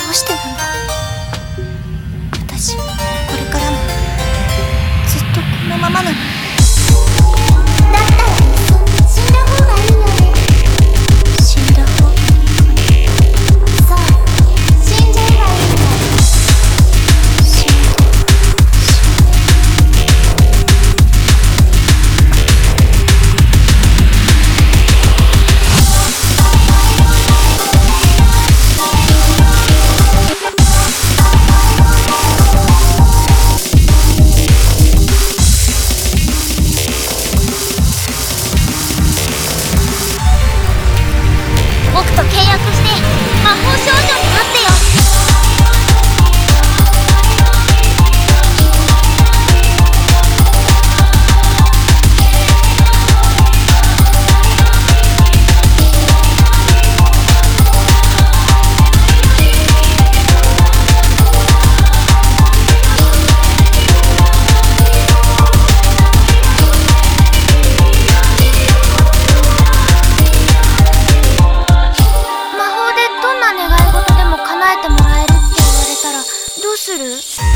うしてなの。私これからもずっとこのままなの。だったら死んだ方がいいよね。死んだ方がいいかな。そう、死んじゃえばいいんだ。死んで僕と契約して魔法少女になってよ。魔法でどんな願い事でも叶えてもらえるって言われたらどうする？